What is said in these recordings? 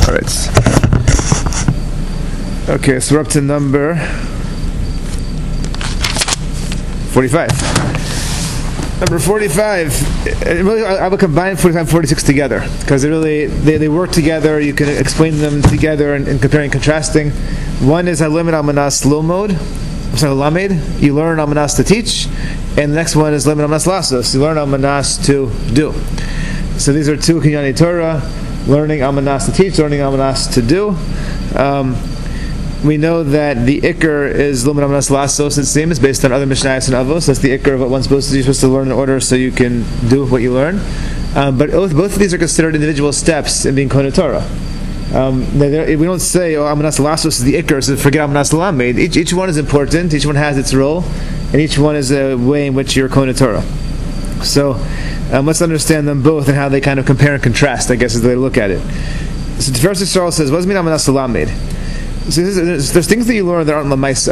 All right. Okay, so we're up to number 45. Number 45, really, I would combine 45 and 46 together because they work together. You can explain them together and comparing and contrasting. One is Halimid Amanas Lomod, Lamed. You learn Amanas to teach, and the next one is Limid Amanas Lasos. You learn Amanas to do. So these are two Kinyani Torah: learning Amanas to teach, learning Amanas to do. We know that the Iker is Limud Amanas Lasos. It seems based on other Mishnayos and Avos. That's the Iker of what one's supposed to do. You're supposed to learn in order so you can do what you learn. But both of these are considered individual steps in being Kohen Torah. We don't say, Amanas Lasos is the Iker, so forget Amanas Lamed. Each one is important. Each one has its role, and each one is a way in which you're Kohen Torah. So let's understand them both and how they kind of compare and contrast, I guess, is the way to look at it. So the first Yisrael says, what does it mean Amanas Lamed? So there's things that you learn that aren't lamaisa.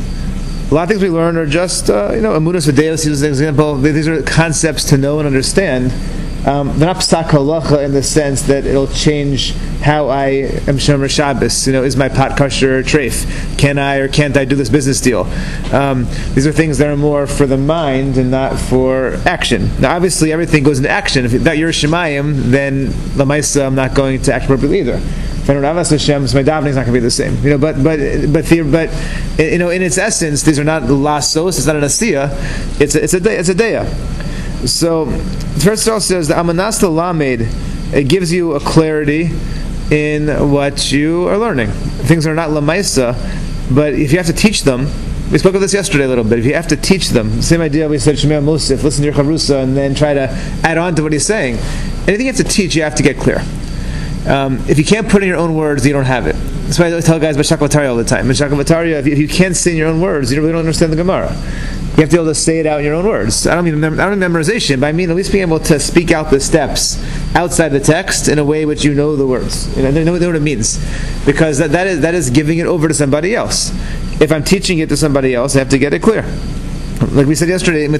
A lot of things we learn are just, amunas v'deos is an example. These are concepts to know and understand. They're not psak halacha in the sense that it'll change how I am shomer Shabbos. Is my pot kosher or treif? Can I or can't I do this business deal? These are things that are more for the mind and not for action. Now, obviously, everything goes into action. If that you're shemayim, then lamaisa I'm not going to act appropriately either. If I don't have Hashem, so my davening is not going to be the same. But in its essence, these are not lasos. It's not an asiyah. It's a deya. So the first Torah says the Amanas Lamed, it gives you a clarity in what you are learning. Things are not lamaisa, but if you have to teach them, we spoke of this yesterday a little bit. If you have to teach them, same idea we said Shemir Mosif, listen to your Chavrusa, and then try to add on to what he's saying. Anything you have to teach, you have to get clear. If you can't put in your own words, you don't have it. That's why I tell guys about Shakavatari all the time. In Shakavatari, if you can't say in your own words, you really don't understand the Gemara. You have to be able to say it out in your own words. I don't mean memorization, but I mean at least being able to speak out the steps outside the text in a way which you know the words. Know what it means. Because that is giving it over to somebody else. If I'm teaching it to somebody else, I have to get it clear. Like we said yesterday, you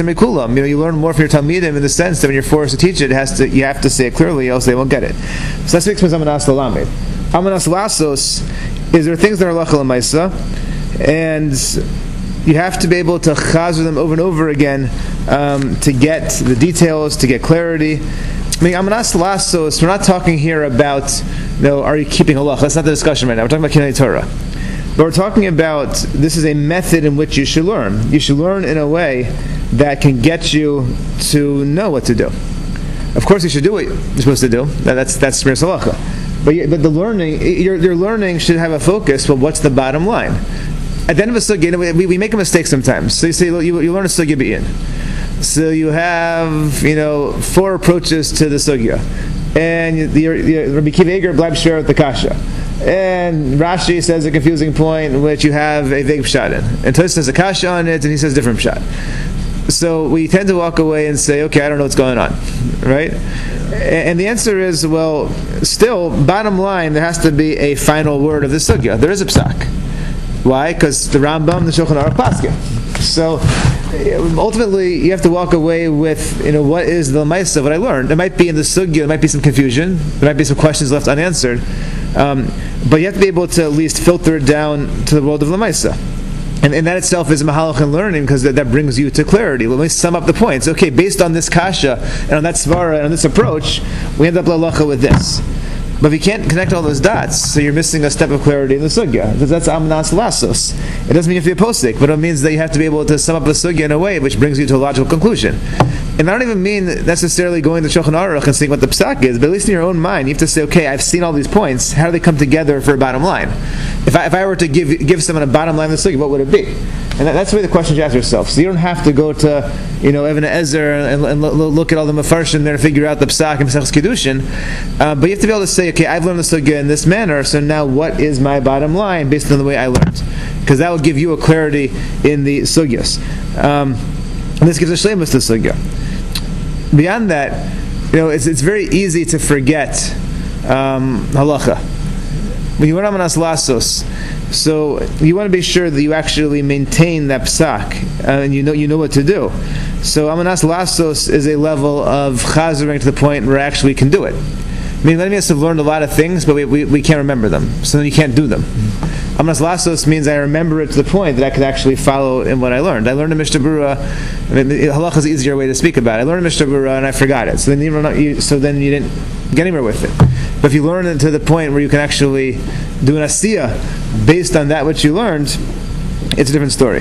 learn more from your Talmidim in the sense that when you're forced to teach it, you have to say it clearly, else they won't get it. So that's what explains Amanas Lamed. Amanas Lasos is there are things that are Lachal Maisa, and you have to be able to chazer them over and over again to get the details, to get clarity. Amanas Lasos, we're not talking here about, are you keeping halach? That's not the discussion right now. We're talking about Kinei Torah. But we're talking about, this is a method in which you should learn. You should learn in a way that can get you to know what to do. Of course, you should do what you're supposed to do. That's Shmir Salacha. But the learning, your learning should have a focus. Well, what's the bottom line? At the end of a sugya, we make a mistake sometimes. So you say you learn a sugya b'in. So you have 4 approaches to the sugya, and Rabbi Kiva Eger blabs share at the kasha. And Rashi says a confusing point in which you have a vague pshat in. And Tosfos says a kasha on it, and he says different pshat. So we tend to walk away and say, okay, I don't know what's going on. Right? And the answer is, well, still, bottom line, there has to be a final word of the sugya. There is a psak. Why? Because the Rambam, the Shulchan Aruch paskin. So ultimately, you have to walk away with, what is the Maisa, what I learned. There might be in the sugya, there might be some confusion, there might be some questions left unanswered. But you have to be able to at least filter it down to the world of Lamaisa. And that itself is a mahalach in learning because that brings you to clarity. Let me sum up the points. Okay, based on this kasha and on that svara and on this approach, we end up lalacha with this. But if you can't connect all those dots, so you're missing a step of clarity in the sugya. That's Amanas Lasos. It doesn't mean you have to be a posik, but it means that you have to be able to sum up the sugya in a way which brings you to a logical conclusion. And I don't even mean necessarily going to Shulchan Aruch and seeing what the psak is, but at least in your own mind, you have to say, okay, I've seen all these points. How do they come together for a bottom line? If I were to give someone a bottom line of the sugya, what would it be? And that's the way the question you ask yourself. So you don't have to go to, Even Ezer and look at all the mafarshim there and figure out the psak and psach's kedushin. But you have to be able to say, okay, I've learned the sugya in this manner, so now what is my bottom line based on the way I learned? Because that will give you a clarity in the sugyas. And this gives a shleimus to sugya. Beyond that, it's very easy to forget halacha. When you learn Amanas Lasos, so you want to be sure that you actually maintain that psak, and you know what to do. So Amanas Lasos is a level of chazering to the point where I actually can do it. I mean, many of us have learned a lot of things, but we can't remember them, so then you can't do them. Amanas Lasos means I remember it to the point that I could actually follow in what I learned. I learned a Mishnah Berurah. Halacha is an easier way to speak about it. I learned a Mishnah Berurah and I forgot it. So then you didn't get anywhere with it. But if you learn it to the point where you can actually do an asiyah based on that which you learned, it's a different story.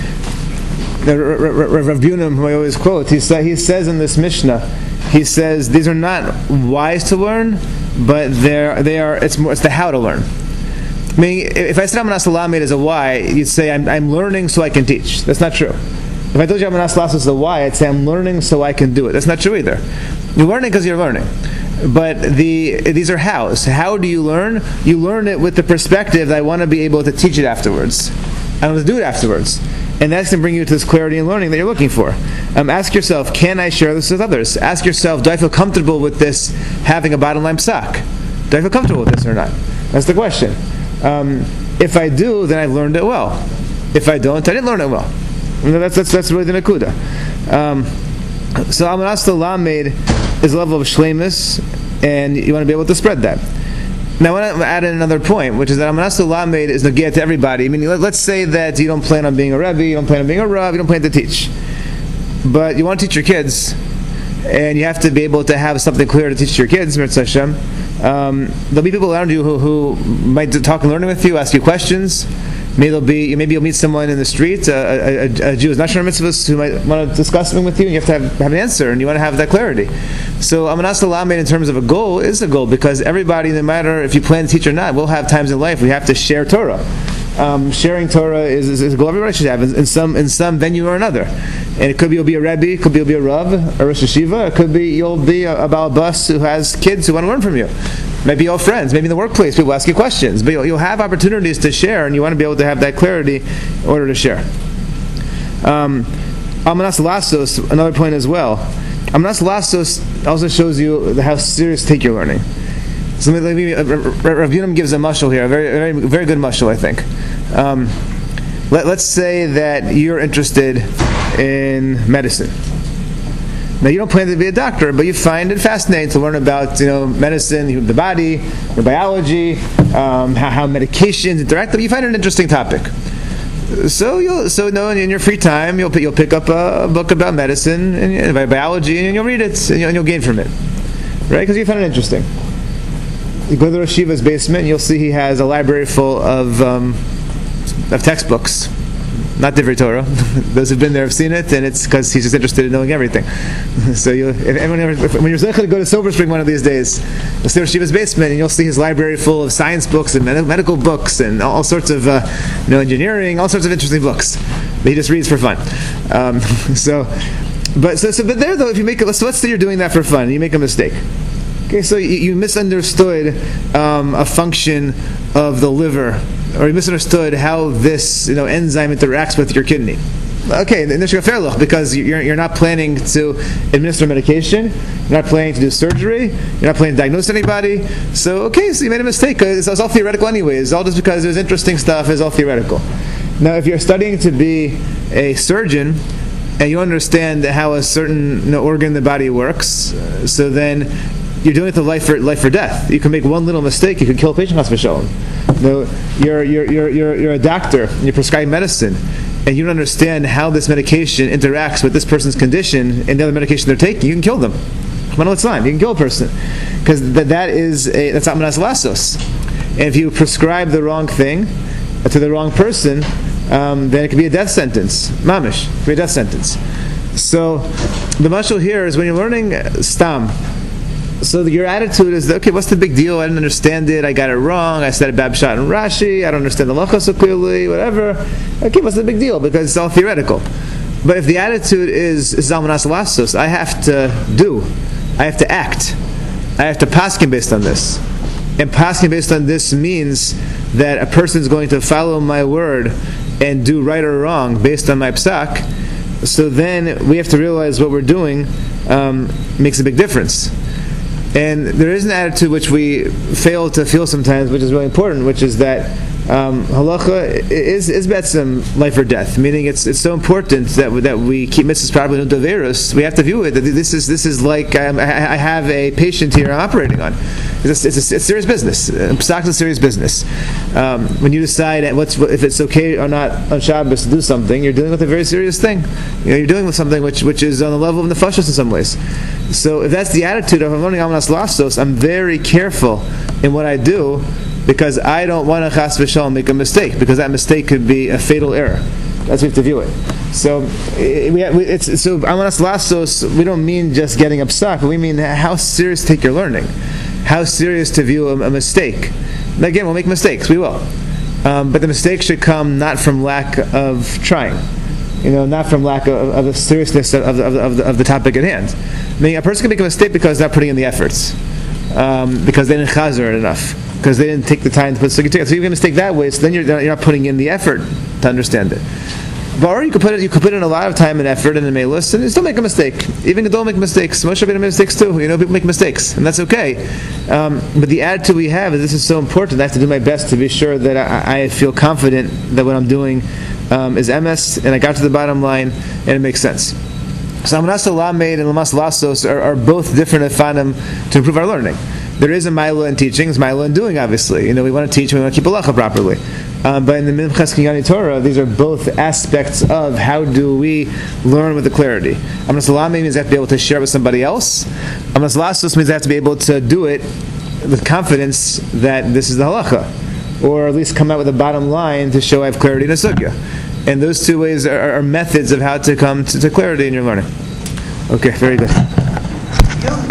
Rav Bunim, who I always quote, he says in this Mishnah, he says these are not whys to learn, but it's the how to learn. I mean, if I said Amanas Lamed as a why, you'd say I'm learning so I can teach. That's not true. If I told you Amanas Lasos is a why, I'd say I'm learning so I can do it. That's not true either. You're learning because you're learning. But these are hows. How do you learn? You learn it with the perspective that I want to be able to teach it afterwards. I want to do it afterwards. And that's going to bring you to this clarity and learning that you're looking for. Ask yourself, can I share this with others? Ask yourself, do I feel comfortable with this having a bottom line psak? Do I feel comfortable with this or not? That's the question. If I do, then I've learned it well. If I don't, I didn't learn it well. That's really the nakuda. So Amanas Lamed is a level of shleimus, and you want to be able to spread that. Now I want to add in another point, which is that Amanas Lamed is negiyah to everybody. I mean, let's say that you don't plan on being a rebbe, you don't plan on being a rav, you don't plan to teach, but you want to teach your kids, and you have to be able to have something clear to teach your kids. Mirz Hashem. There'll be people around you who might talk and learn with you, ask you questions. Maybe you'll meet someone in the street, a Jew who's not sure mitzvahs, who might want to discuss something with you, and you have to have an answer, and you want to have that clarity. So Amanas Lamed in terms of a goal is a goal, because everybody, no matter if you plan to teach or not, will have times in life we have to share Torah. Sharing Torah is a goal everybody should have in some venue or another. And it could be you'll be a rebbe, it could be you'll be a rav, a rosh yeshiva, it could be you'll be a baal bus who has kids who want to learn from you. Maybe your friends, maybe in the workplace, people ask you questions. But you'll have opportunities to share, and you want to be able to have that clarity in order to share. Amanas Lasos, another point as well. Amanas Lasos also shows you how serious take your learning. So Rav Yunam gives a mashal here, a very, very, very good mashal, I think. Let's say that you're interested in medicine. Now you don't plan to be a doctor, but you find it fascinating to learn about medicine, the body, your biology, how medications interact. You find it an interesting topic. So in your free time you'll pick up a book about medicine and biology, and you'll read it and you'll gain from it, right? Because you find it interesting. You go to the Rosh Yeshiva's basement, and you'll see he has a library full of textbooks. Not Divrei Torah. Those who've been there have seen it, and it's because he's just interested in knowing everything. So when you're going to go to Silver Spring one of these days, you'll see Rosh Yeshiva's basement, and you'll see his library full of science books and medical books and all sorts of engineering, all sorts of interesting books that he just reads for fun. But there though, if you make it, let's say you're doing that for fun, and you make a mistake. Okay, so you misunderstood a function of the liver, or you misunderstood how this enzyme interacts with your kidney. Okay, then there's your fairloch, because you're not planning to administer medication, you're not planning to do surgery, you're not planning to diagnose anybody. So you made a mistake. It's all theoretical anyways. It's all just because there's interesting stuff. It's all theoretical. Now, if you're studying to be a surgeon, and you understand how a certain organ in the body works, so then you're doing it to life or death. You can make one little mistake, you can kill a patient. You're a doctor, and you're prescribing medicine, and you don't understand how this medication interacts with this person's condition and the other medication they're taking. You can kill them. One at a time, you can kill a person, because that's Amanas Lasos. And if you prescribe the wrong thing to the wrong person, then it could be a death sentence. Mamish, it could be a death sentence. So the mashal here is when you're learning stam. So your attitude is, okay, what's the big deal? I didn't understand it. I got it wrong. I said a bad pshat in Rashi. I don't understand the halacha so clearly. Whatever. Okay, what's the big deal? Because it's all theoretical. But if the attitude is Amanas Lasos, I have to do. I have to act. I have to paskin based on this. And paskin based on this means that a person is going to follow my word and do right or wrong based on my psak. So then we have to realize what we're doing makes a big difference. And there is an attitude which we fail to feel sometimes, which is really important, which is that Halacha is betzim life or death, meaning it's so important that we keep mitzvahs properly and daverus. We have to view it that this is like I have a patient here I'm operating on. It's serious business. Pesach is a serious business. When you decide if it's okay or not on Shabbos to do something, you're dealing with a very serious thing. You're dealing with something which is on the level of nefashos in some ways. So if that's the attitude of I'm learning Amanas Lastos, I'm very careful in what I do, because I don't want to chas v'shalom make a mistake, because that mistake could be a fatal error. That's how we have to view it. So Amanas Lastos, we don't mean just getting upset, but we mean how serious to take your learning, how serious to view a mistake. And again, we'll make mistakes, we will, but the mistake should come not from lack of trying, not from lack of the seriousness of the topic at hand. I mean, a person can make a mistake because they're not putting in the efforts, because they didn't chazer it enough, because they didn't take the time to put sukkah together. So you're going to mistake that way, so then you're not putting in the effort to understand it. But or you could put in a lot of time and effort in the meilus and still make a mistake. Even Gadol make mistakes. Moshe made mistakes too. People make mistakes, and that's okay. But the attitude we have is this is so important. I have to do my best to be sure that I feel confident that what I'm doing is emes, and I got to the bottom line, and it makes sense. So Amanas Lamed and Lamas Lasos are both different afanim to improve our learning. There is a Maila in teaching, there's Maila in doing, obviously. We want to teach, we want to keep halacha properly. But in the Minchas Kinyani Torah, these are both aspects of how do we learn with the clarity. Amanas Lamed means I have to be able to share with somebody else. Amanas Lasos means I have to be able to do it with confidence that this is the halacha, or at least come out with a bottom line to show I have clarity in a sugya. And those two ways are methods of how to come to clarity in your learning. Okay, very good.